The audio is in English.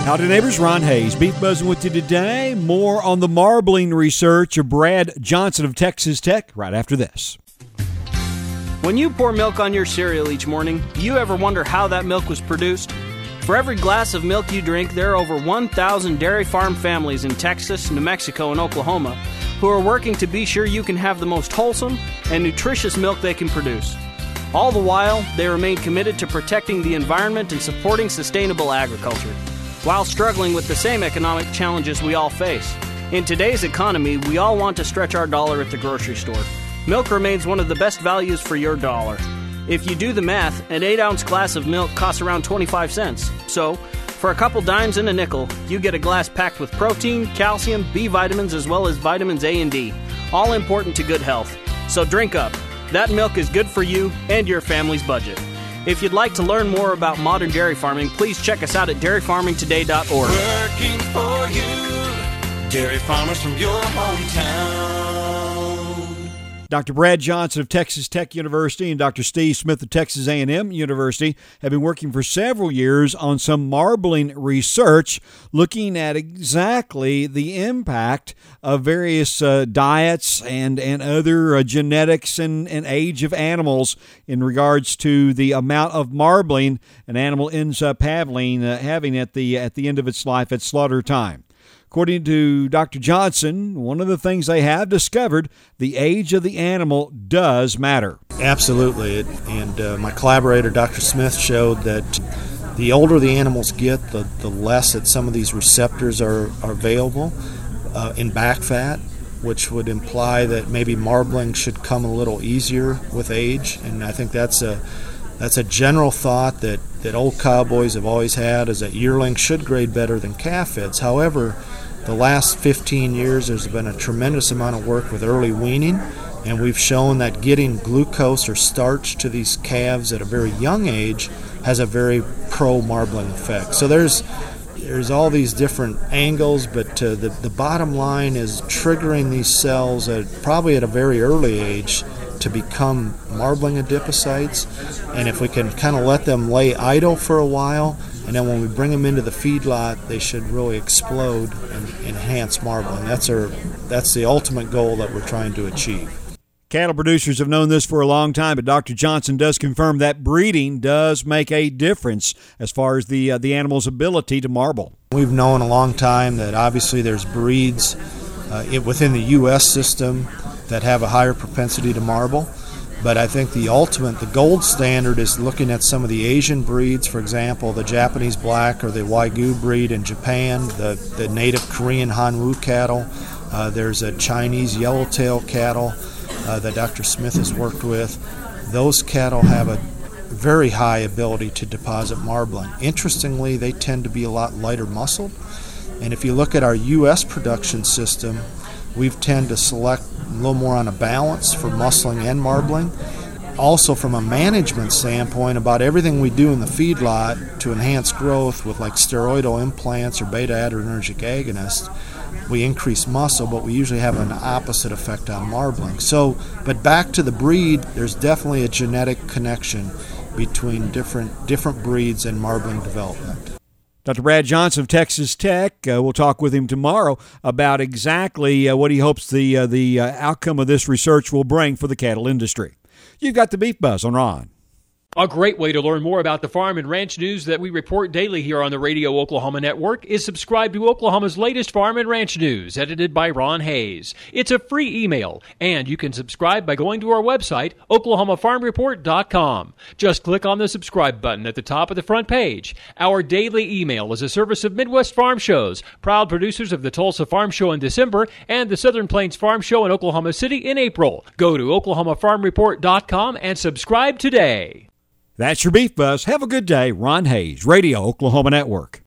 Howdy neighbors, Ron Hayes, Beef Buzzing with you today. More on the marbling research of Brad Johnson of Texas Tech right after this. When you pour milk on your cereal each morning, do you ever wonder how that milk was produced? For every glass of milk you drink, there are over 1,000 dairy farm families in Texas, New Mexico, and Oklahoma who are working to be sure you can have the most wholesome and nutritious milk they can produce. All the while, they remain committed to protecting the environment and supporting sustainable agriculture, while struggling with the same economic challenges we all face. In today's economy, we all want to stretch our dollar at the grocery store. Milk remains one of the best values for your dollar. If you do the math, an 8-ounce glass of milk costs around 25 cents. So, for a couple dimes and a nickel, you get a glass packed with protein, calcium, B vitamins, as well as vitamins A and D, all important to good health. So drink up. That milk is good for you and your family's budget. If you'd like to learn more about modern dairy farming, please check us out at dairyfarmingtoday.org. Working for you, dairy farmers from your hometown. Dr. Brad Johnson of Texas Tech University and Dr. Steve Smith of Texas A&M University have been working for several years on some marbling research, looking at exactly the impact of various diets and other genetics and age of animals in regards to the amount of marbling an animal ends up having at the end of its life at slaughter time. According to Dr. Johnson, one of the things they have discovered, the age of the animal does matter. Absolutely. And my collaborator, Dr. Smith, showed that the older the animals get, the less that some of these receptors are available in back fat, which would imply that maybe marbling should come a little easier with age. And I think that's a general thought that old cowboys have always had, is that yearlings should grade better than calf feds. However, the last 15 years there's been a tremendous amount of work with early weaning, and we've shown that getting glucose or starch to these calves at a very young age has a very pro-marbling effect. So there's all these different angles, but the bottom line is triggering these cells probably at a very early age to become marbling adipocytes, and if we can kind of let them lay idle for a while, and then when we bring them into the feedlot, they should really explode and enhance marbling. That's the ultimate goal that we're trying to achieve. Cattle producers have known this for a long time, but Dr. Johnson does confirm that breeding does make a difference as far as the animal's ability to marble. We've known a long time that obviously there's breeds within the U.S. system that have a higher propensity to marble. But I think the gold standard is looking at some of the Asian breeds, for example, the Japanese black or the Wagyu breed in Japan, the native Korean Hanwoo cattle. There's a Chinese yellowtail cattle that Dr. Smith has worked with. Those cattle have a very high ability to deposit marbling. Interestingly, they tend to be a lot lighter muscled. And if you look at our U.S. production system, we tend to select a little more on a balance for muscling and marbling. Also, from a management standpoint, about everything we do in the feedlot to enhance growth with like steroidal implants or beta-adrenergic agonists, we increase muscle, but we usually have an opposite effect on marbling. So, but back to the breed, there's definitely a genetic connection between different breeds and marbling development. Dr. Brad Johnson of Texas Tech, we'll talk with him tomorrow about exactly what he hopes the outcome of this research will bring for the cattle industry. You've got the Beef Buzz on Ron. A great way to learn more about the farm and ranch news that we report daily here on the Radio Oklahoma Network is subscribe to Oklahoma's latest farm and ranch news, edited by Ron Hayes. It's a free email, and you can subscribe by going to our website, oklahomafarmreport.com. Just click on the subscribe button at the top of the front page. Our daily email is a service of Midwest Farm Shows, proud producers of the Tulsa Farm Show in December and the Southern Plains Farm Show in Oklahoma City in April. Go to oklahomafarmreport.com and subscribe today. That's your Beef Buzz. Have a good day. Ron Hayes, Radio Oklahoma Network.